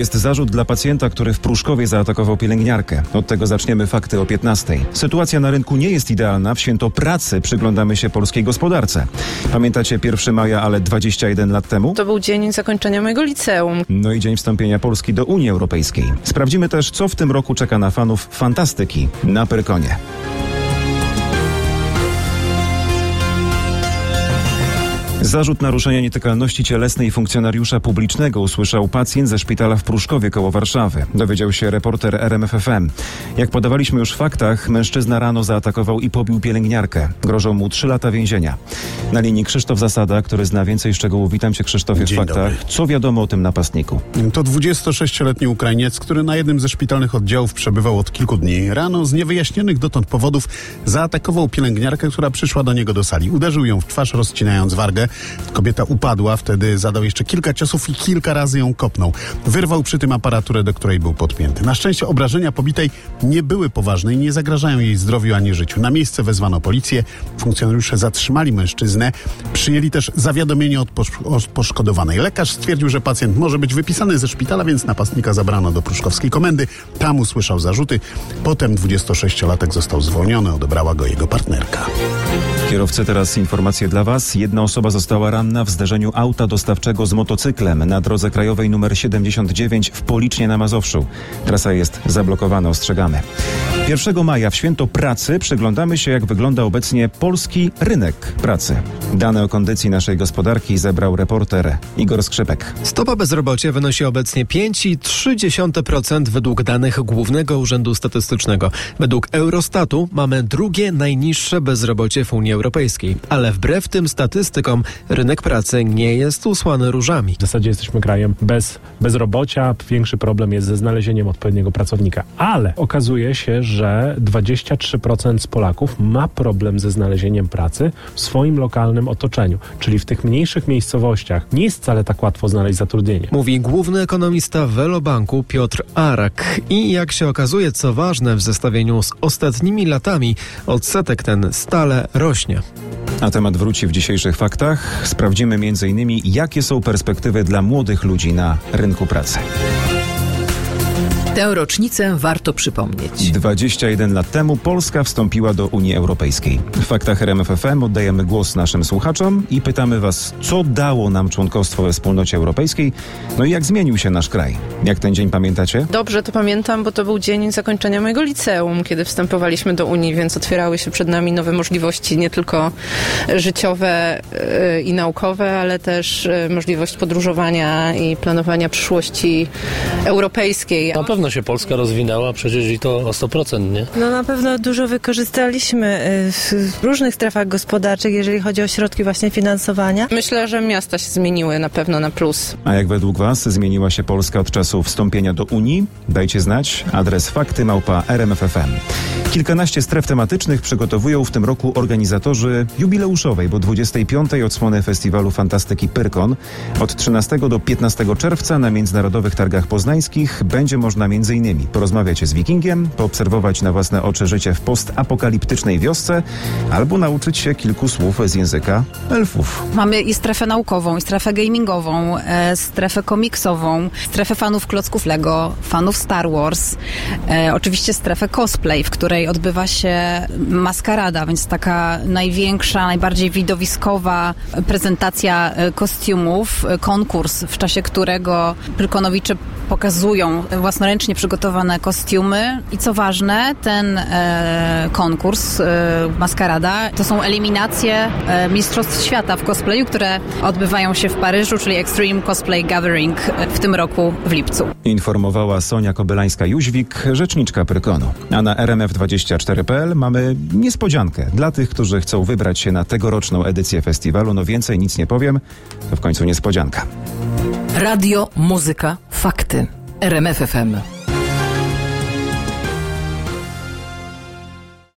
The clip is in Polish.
Jest zarzut dla pacjenta, który w Pruszkowie zaatakował pielęgniarkę. Od tego zaczniemy fakty o 15:00. Sytuacja na rynku nie jest idealna. W święto pracy przyglądamy się polskiej gospodarce. Pamiętacie 1 maja, ale 21 lat temu? To był dzień zakończenia mojego liceum. No i dzień wstąpienia Polski do Unii Europejskiej. Sprawdzimy też, co w tym roku czeka na fanów fantastyki na Pyrkonie. Zarzut naruszenia nietykalności cielesnej funkcjonariusza publicznego usłyszał pacjent ze szpitala w Pruszkowie koło Warszawy. Dowiedział się reporter RMF FM. Jak podawaliśmy już w faktach, mężczyzna rano zaatakował i pobił pielęgniarkę. Grożą mu 3 lata więzienia. Na linii Krzysztof Zasada, który zna więcej szczegółów. Witam cię, Krzysztofie, w Dzień faktach. dobry. Co wiadomo o tym napastniku? To 26-letni Ukrainiec, który na jednym ze szpitalnych oddziałów przebywał od kilku dni. Rano z niewyjaśnionych dotąd powodów zaatakował pielęgniarkę, która przyszła do niego do sali. Uderzył ją w twarz, rozcinając wargę. Kobieta upadła, wtedy zadał jeszcze kilka ciosów i kilka razy ją kopnął. Wyrwał przy tym aparaturę, do której był podpięty. Na szczęście obrażenia pobitej nie były poważne i nie zagrażają jej zdrowiu ani życiu. Na miejsce wezwano policję. Funkcjonariusze zatrzymali mężczyznę. Przyjęli też zawiadomienie od poszkodowanej. Lekarz stwierdził, że pacjent może być wypisany ze szpitala, więc napastnika zabrano do pruszkowskiej komendy. Tam usłyszał zarzuty. Potem 26-latek został zwolniony. Odebrała go jego partnerka. Kierowcy, teraz informacje dla Was. Jedna osoba została ranna w zderzeniu auta dostawczego z motocyklem na drodze krajowej nr 79 w Policznie na Mazowszu. Trasa jest zablokowana, ostrzegamy. 1 maja w święto pracy przyglądamy się, jak wygląda obecnie polski rynek pracy. Dane o kondycji naszej gospodarki zebrał reporter Igor Skrzypek. Stopa bezrobocia wynosi obecnie 5,3% według danych Głównego Urzędu Statystycznego. Według Eurostatu mamy drugie najniższe bezrobocie w Unii Europejskiej. Ale wbrew tym statystykom rynek pracy nie jest usłany różami. W zasadzie jesteśmy krajem bez bezrobocia. Większy problem jest ze znalezieniem odpowiedniego pracownika. Ale okazuje się, że 23% z Polaków ma problem ze znalezieniem pracy w swoim lokalnym otoczeniu. Czyli w tych mniejszych miejscowościach nie jest wcale tak łatwo znaleźć zatrudnienie. Mówi główny ekonomista Velobanku Piotr Arak. I jak się okazuje, co ważne, w zestawieniu z ostatnimi latami odsetek ten stale rośnie. A temat wróci w dzisiejszych faktach. Sprawdzimy m.in. jakie są perspektywy dla młodych ludzi na rynku pracy. Tę rocznicę warto przypomnieć. 21 lat temu Polska wstąpiła do Unii Europejskiej. W faktach RMF FM oddajemy głos naszym słuchaczom i pytamy Was, co dało nam członkostwo we Wspólnocie Europejskiej, no i jak zmienił się nasz kraj. Jak ten dzień pamiętacie? Dobrze to pamiętam, bo to był dzień zakończenia mojego liceum, kiedy wstępowaliśmy do Unii, więc otwierały się przed nami nowe możliwości, nie tylko życiowe i naukowe, ale też możliwość podróżowania i planowania przyszłości europejskiej. Na pewno się Polska rozwinęła, przecież i to o 100%, nie? No na pewno dużo wykorzystaliśmy w różnych strefach gospodarczych, jeżeli chodzi o środki właśnie finansowania. Myślę, że miasta się zmieniły na pewno na plus. A jak według Was zmieniła się Polska od czasu wstąpienia do Unii? Dajcie znać. Adres fakty@rmf.fm. Kilkanaście stref tematycznych przygotowują w tym roku organizatorzy jubileuszowej, bo 25. odsłony festiwalu fantastyki Pyrkon. Od 13 do 15 czerwca na Międzynarodowych Targach Poznańskich będzie można m.in. porozmawiać z wikingiem, poobserwować na własne oczy życie w postapokaliptycznej wiosce albo nauczyć się kilku słów z języka elfów. Mamy i strefę naukową, i strefę gamingową, strefę komiksową, strefę fanów klocków Lego, fanów Star Wars, oczywiście strefę cosplay, w której odbywa się maskarada, więc taka największa, najbardziej widowiskowa prezentacja kostiumów, konkurs, w czasie którego Pyrkonowicze pokazują własnoręcznie przygotowane kostiumy i co ważne, ten konkurs, maskarada, to są eliminacje Mistrzostw Świata w cosplayu, które odbywają się w Paryżu, czyli Extreme Cosplay Gathering w tym roku w lipcu. Informowała Sonia Kobylańska-Jóźwik, rzeczniczka Pyrkonu. A na rmf24.pl mamy niespodziankę dla tych, którzy chcą wybrać się na tegoroczną edycję festiwalu. No więcej nic nie powiem, to w końcu niespodzianka. Radio, muzyka, fakty. RMF FM.